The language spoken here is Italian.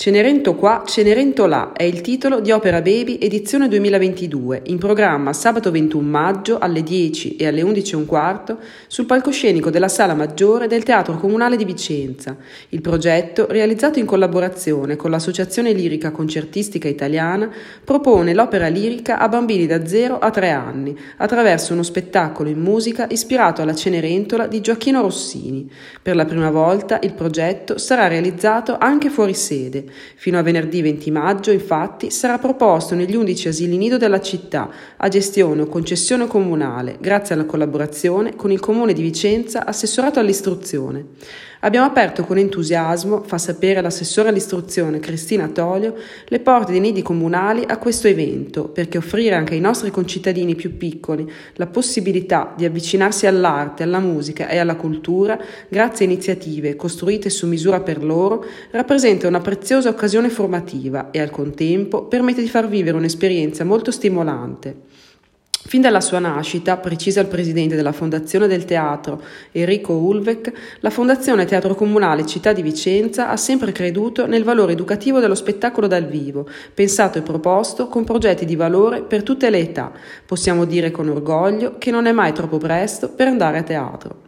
Cenerento qua, Cenerento là è il titolo di Opera Baby edizione 2022, in programma sabato 21 maggio alle 10 e alle 11:15 sul palcoscenico della Sala Maggiore del Teatro Comunale di Vicenza. Il progetto, realizzato in collaborazione con l'Associazione Lirica Concertistica Italiana, propone l'opera lirica a bambini da 0 a 3 anni, attraverso uno spettacolo in musica ispirato alla Cenerentola di Gioachino Rossini. Per la prima volta il progetto sarà realizzato anche fuori sede. Fino a venerdì 20 maggio, infatti, sarà proposto negli 11 asili nido della città, a gestione o concessione comunale, grazie alla collaborazione con il Comune di Vicenza, assessorato all'istruzione. Abbiamo aperto con entusiasmo, fa sapere l'assessore all'istruzione Cristina Tolio, le porte dei nidi comunali a questo evento, perché offrire anche ai nostri concittadini più piccoli la possibilità di avvicinarsi all'arte, alla musica e alla cultura, grazie a iniziative costruite su misura per loro, rappresenta una preziosa occasione formativa e al contempo permette di far vivere un'esperienza molto stimolante. Fin dalla sua nascita, precisa il presidente della Fondazione del Teatro, Enrico Ulvec, la Fondazione Teatro Comunale Città di Vicenza ha sempre creduto nel valore educativo dello spettacolo dal vivo, pensato e proposto con progetti di valore per tutte le età. Possiamo dire con orgoglio che non è mai troppo presto per andare a teatro.